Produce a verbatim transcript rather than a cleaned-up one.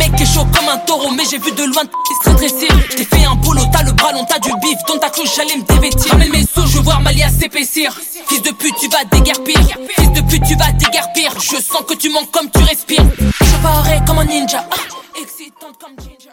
mec est chaud comme un taureau, mais j'ai vu de loin qui se redresser. T'es fait un boulot, t'as le bras long, t'as du bif, dans ta cloche j'allais me dévêtir. Ramène mes sous, je veux voir Malia s'épaissir. Fils de pute, tu vas déguerpir. Fils de pute, tu vas déguerpir. Je sens que tu manques comme tu respires. Je parais comme un ninja, ah, excitante comme Jin.